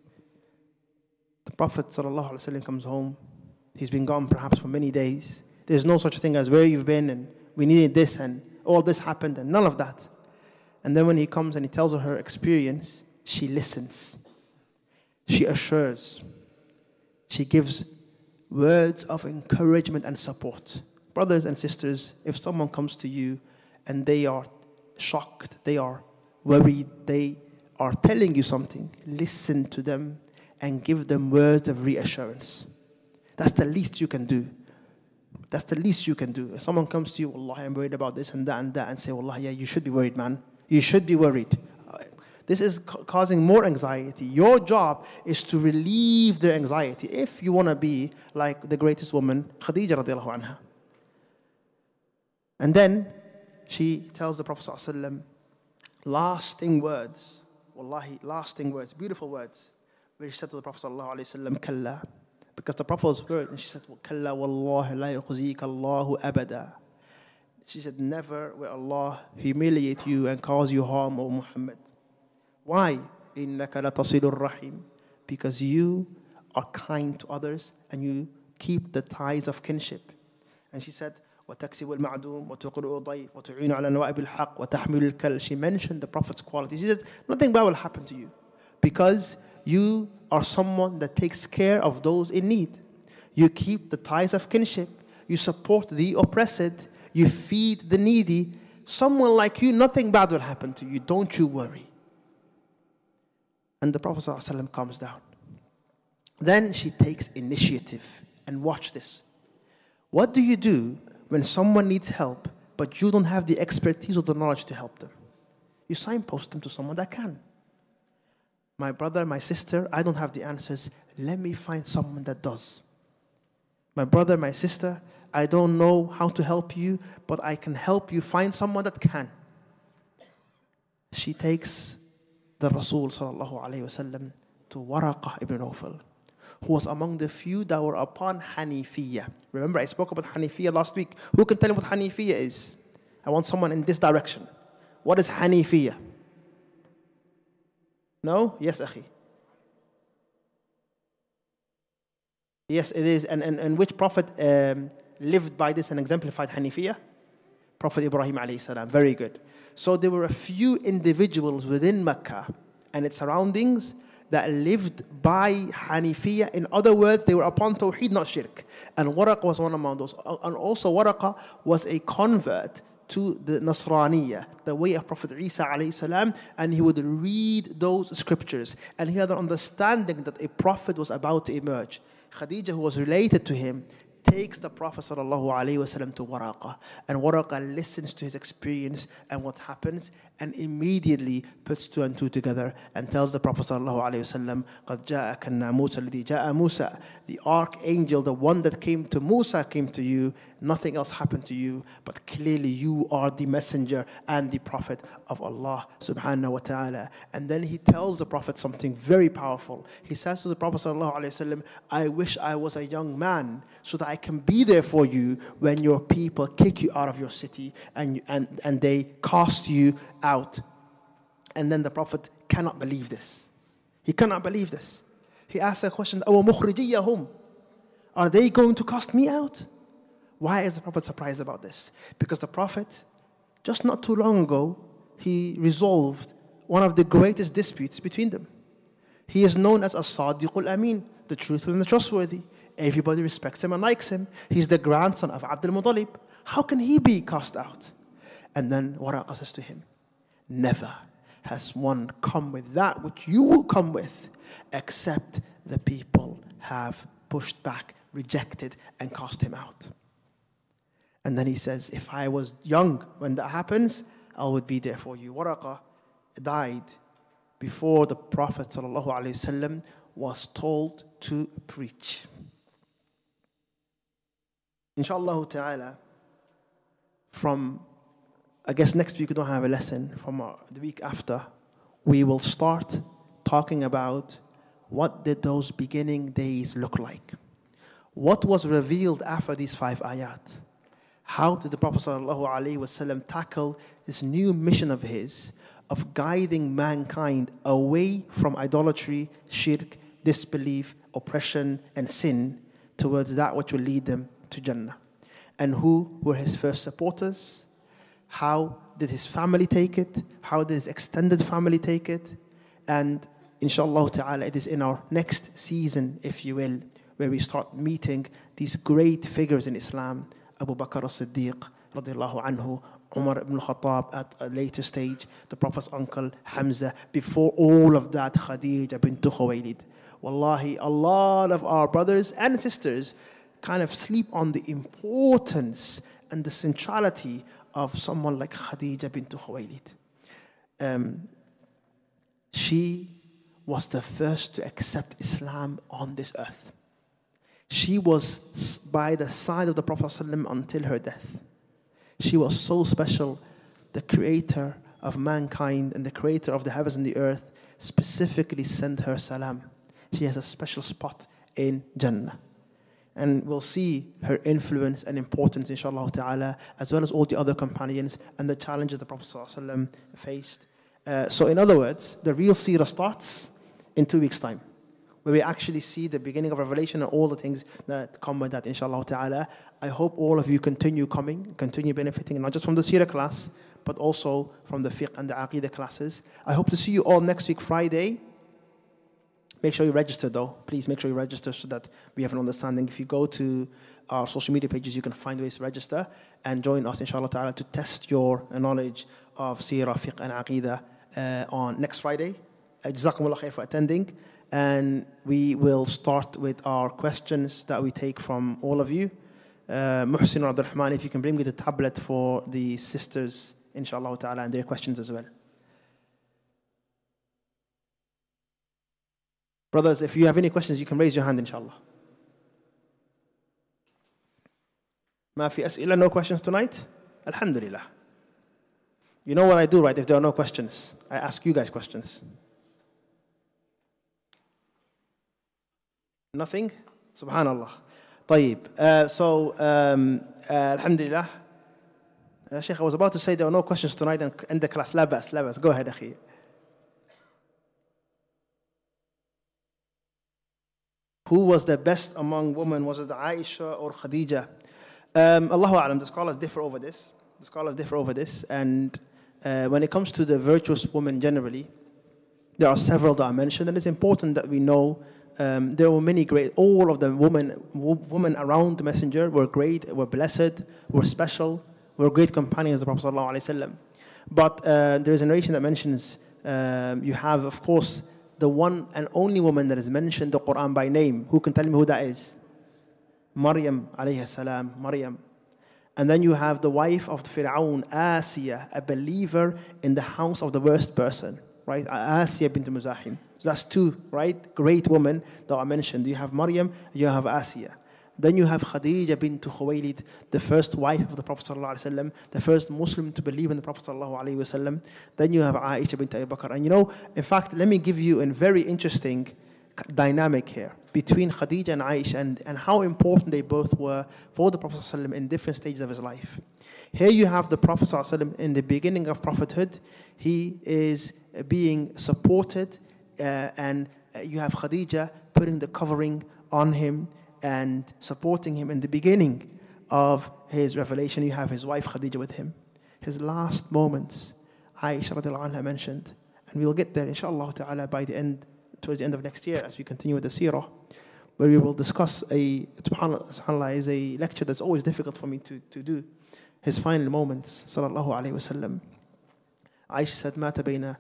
The Prophet ﷺ comes home. He's been gone perhaps for many days. There's no such thing as where you've been and we needed this and all this happened and none of that. And then when he comes and he tells her her experience, she listens. She assures. She gives words of encouragement and support. Brothers and sisters, if someone comes to you and they are shocked, they are worried, they are telling you something, listen to them and give them words of reassurance. That's the least you can do. That's the least you can do. If someone comes to you, Wallahi, I'm worried about this and that and that, and say, Wallahi, yeah, you should be worried, man. You should be worried. This is ca- causing more anxiety. Your job is to relieve their anxiety if you want to be like the greatest woman, Khadija radiallahu anha. And then she tells the Prophet ﷺ lasting words, wallahi, lasting words, beautiful words, where she said to the Prophet ﷺ, Kalla, because the Prophet was worried, and she said, Kalla wallahi la yukhzika Allahu abada. She said, never will Allah humiliate you and cause you harm, O Muhammad. Why? إِنَّكَ لَتَصِلُ الرَّحِيمِ. Because you are kind to others and you keep the ties of kinship. And she said, وَتَكْسِبُ الْمَعْدُومِ وَتُقْرِئُ الضَّيْفِ وَتُعِينُ عَلَى نَوَائِبِ الْحَقِّ وَتَحْمِلُ الْكَلِّ. She mentioned the Prophet's qualities. She said, nothing bad will happen to you because you are someone that takes care of those in need. You keep the ties of kinship. You support the oppressed. You feed the needy. Someone like you, nothing bad will happen to you. Don't you worry. And the Prophet ﷺ calms down. Then she takes initiative. And watch this. What do you do when someone needs help, but you don't have the expertise or the knowledge to help them? You signpost them to someone that can. My brother, my sister, I don't have the answers. Let me find someone that does. My brother, my sister, I don't know how to help you, but I can help you find someone that can. She takes the Rasul sallallahu alayhi wasallam to Waraqah ibn Nawfal, who was among the few that were upon Hanifiyya. Remember, I spoke about Hanifiyya last week. Who can tell me what Hanifiyya is? I want someone in this direction. What is Hanifiyya? No? Yes, akhi. Yes, it is. And, and, and which prophet um, lived by this and exemplified Hanifiyah? Prophet Ibrahim alayhi salam. Very good. So there were a few individuals within Mecca and its surroundings that lived by Hanifiyah. In other words, they were upon Tawheed, not Shirk. And Waraqa was one among those. And also Waraqa was a convert to the Nasraniyah, the way of Prophet Isa alayhi salam, and he would read those scriptures. And he had an understanding that a prophet was about to emerge. Khadija, who was related to him, takes the Prophet sallallahu alaihi wasallam to Waraqa, and Waraqa listens to his experience and what happens, and immediately puts two and two together and tells the Prophet sallallahu alaihi wasallam, "Qad ja'aka an-namus alladhi ja'a Musa." The archangel, the one that came to Musa, came to you. Nothing else happened to you, but clearly you are the messenger and the prophet of Allah subhanahu wa ta'ala. And then he tells the Prophet something very powerful. He says to the Prophet sallallahu alaihi wasallam, "I wish I was a young man so that I can be there for you when your people kick you out of your city and, and, and they cast you out." And then the Prophet cannot believe this. He cannot believe this. He asks a question, "Awa mukhrijiyahum?" Are they going to cast me out? Why is the Prophet surprised about this? Because the Prophet, just not too long ago, he resolved one of the greatest disputes between them. He is known as As-Sadiq al-Amin, the truthful and the trustworthy. Everybody respects him and likes him. He's the grandson of Abdul Muttalib. How can he be cast out? And then Waraqa says to him, "Never has one come with that which you will come with, except the people have pushed back, rejected, and cast him out." And then he says, "If I was young when that happens, I would be there for you." Waraqa died before the Prophet ﷺ was told to preach. Inshallah ta'ala, from, I guess next week we don't have a lesson, from uh, the week after, we will start talking about what did those beginning days look like. What was revealed after these five ayat? How did the Prophet ﷺ tackle this new mission of his of guiding mankind away from idolatry, shirk, disbelief, oppression, and sin towards that which will lead them to Jannah? And who were his first supporters? How did his family take it? How did his extended family take it? And inshallah ta'ala, it is in our next season, if you will, where we start meeting these great figures in Islam. Abu Bakr as-Siddiq, radiallahu anhu, Umar ibn al-Khattab at a later stage, the Prophet's uncle Hamza. Before all of that, Khadija bint Khuwaylid. Wallahi, a lot of our brothers and sisters kind of sleep on the importance and the centrality of someone like Khadija bint Khuwaylid. Um, she was the first to accept Islam on this earth. She was by the side of the Prophet ﷺ until her death. She was so special. The creator of mankind and the creator of the heavens and the earth specifically sent her salam. She has a special spot in Jannah. And we'll see her influence and importance, inshallah ta'ala, as well as all the other companions and the challenges the Prophet ﷺ faced. Uh, so in other words, the real seerah starts in two weeks' time, where we actually see the beginning of Revelation and all the things that come with that, inshallah ta'ala. I hope all of you continue coming, continue benefiting, not just from the seerah class, but also from the fiqh and the aqidah classes. I hope to see you all next week, Friday. Make sure you register though. Please make sure you register so that we have an understanding. If you go to our social media pages, you can find ways to register and join us, inshallah ta'ala, to test your knowledge of seerah, fiqh and aqidah uh, on next Friday. Jazakumullah khair for attending. And we will start with our questions that we take from all of you. Uh, Muhsin or Abdul Rahman, if you can bring me the tablet for the sisters, inshallah ta'ala, and their questions as well. Brothers, if you have any questions, you can raise your hand, inshallah. Ma fi as'ila, no questions tonight? Alhamdulillah. You know what I do, right? If there are no questions, I ask you guys questions. Nothing? Subhanallah. طيب. Uh, so, um, uh, Alhamdulillah. Uh, Sheikh, I was about to say there are no questions tonight and end the class. لا بأس, لا بأس. Go ahead, أخي. Who was the best among women? Was it Aisha or Khadija? Um, Allahu A'lam, the scholars differ over this. The scholars differ over this. And uh, when it comes to the virtuous women generally, there are several that are mentioned. And it's important that we know um, there were many great, all of the women, women around the Messenger were great, were blessed, were special, were great companions of the Prophet ﷺ. But uh, there is a narration that mentions, um, you have, of course, the one and only woman that is mentioned in the Quran by name. Who can tell me who that is? Maryam alayhi salam, Maryam. And then you have the wife of Fir'aun, Asiya, a believer in the house of the worst person, right? Asiya bint Muzahim. So that's two, right? Great women that are mentioned. You have Maryam, you have Asiya. Then you have Khadija bint Khuwaylid, the first wife of the Prophet ﷺ, the first Muslim to believe in the Prophet ﷺ. Then you have Aisha bint Abi Bakr. And you know, in fact, let me give you a very interesting dynamic here between Khadija and Aisha, and, and how important they both were for the Prophet ﷺ in different stages of his life. Here you have the Prophet ﷺ in the beginning of prophethood. He is being supported, uh, and you have Khadija putting the covering on him and supporting him in the beginning of his revelation. You have his wife Khadija with him. His last moments, Aisha radiallahu anha mentioned, and we'll get there inshallah ta'ala by the end, towards the end of next year as we continue with the seerah, where we will discuss a, subhanAllah, subhanAllah is a lecture that's always difficult for me to, to do, his final moments, sallallahu alayhi wa sallam. Aisha said, مات بين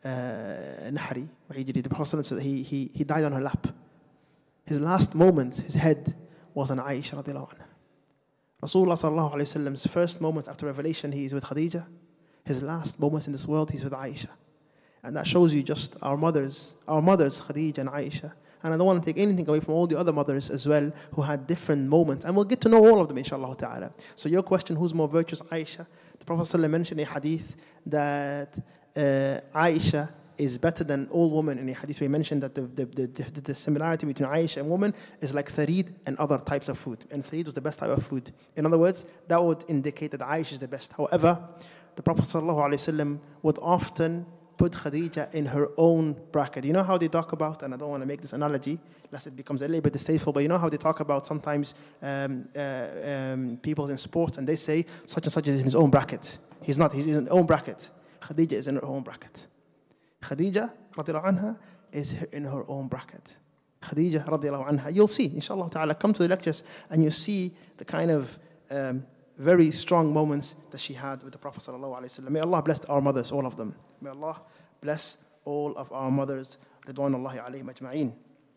نحري وحجري. The Prophet said he, he, he died on her lap. His last moments, his head was on Aisha radiallahu anha. Rasulullah sallallahu alayhi wa sallam's first moments after revelation, he is with Khadija. His last moments in this world, he's with Aisha. And that shows you just our mothers, our mothers, Khadija and Aisha. And I don't want to take anything away from all the other mothers as well who had different moments. And we'll get to know all of them, inshallah ta'ala. So your question, who's more virtuous, Aisha? The Prophet ﷺ mentioned in a hadith that uh, Aisha is better than all women. In a hadith we mentioned that the, the, the, the similarity between Aisha and women is like tharid and other types of food. And tharid was the best type of food. In other words, that would indicate that Aisha is the best. However, the Prophet ﷺ would often put Khadija in her own bracket. You know how they talk about, and I don't want to make this analogy, lest it becomes a little bit distasteful, but you know how they talk about sometimes um, uh, um, people in sports, and they say such and such is in his own bracket. He's not, he's in his own bracket. Khadija is in her own bracket. Khadija, radiallahu anha, is in her own bracket. Khadija, radiallahu anha. You'll see, inshallah ta'ala, come to the lectures, and you see the kind of um, very strong moments that she had with the Prophet sallallahu alaihi wasallam. May Allah bless our mothers, all of them. May Allah bless all of our mothers. Ridwanullahi alayhim ajma'een.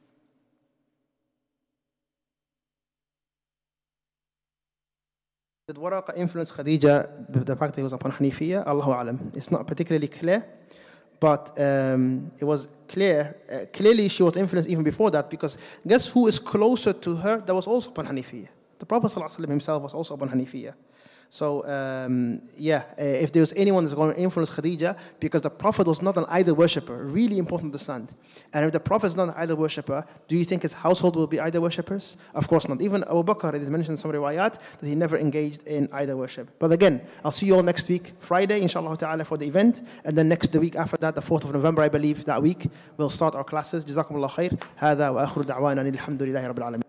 Did Waraqa influence Khadija, the fact that he was upon Hanifiyya? Allahu alam. It's not particularly clear, but um, it was clear. Uh, clearly she was influenced even before that, because guess who is closer to her that was also upon Hanifiyya? The Prophet ﷺ himself was also upon Hanifiyya. So, um, yeah, uh, if there's anyone that's going to influence Khadija, because the Prophet was not an idol worshipper, really important to understand. And if the Prophet is not an idol worshipper, do you think his household will be idol worshippers? Of course not. Even Abu Bakr, it is mentioned in some riwayat that he never engaged in idol worship. But again, I'll see you all next week, Friday, inshallah ta'ala, for the event. And then next the week after that, the fourth of November, I believe, that week, we'll start our classes. Jazakumullah khair. هذا وآخر دعوانا الحمد لله رب العالمين.